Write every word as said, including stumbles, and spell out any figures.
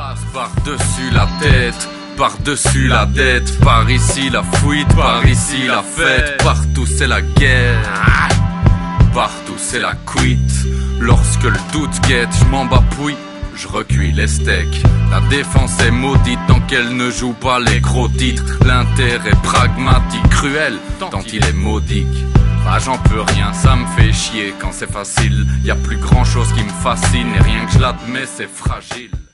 passe par-dessus la tête, par-dessus la dette. Par ici la fuite, par ici la fête. Partout c'est la guerre, partout c'est la cuite. Lorsque le doute guette, je m'en bapouille, je recuis les steaks. La défense est maudite tant qu'elle ne joue pas les gros titres. L'intérêt pragmatique, cruel, tant il est modique. Bah j'en peux rien, ça me fait chier quand c'est facile. Y a plus grand chose qui me fascine et rien que je l'admets c'est fragile.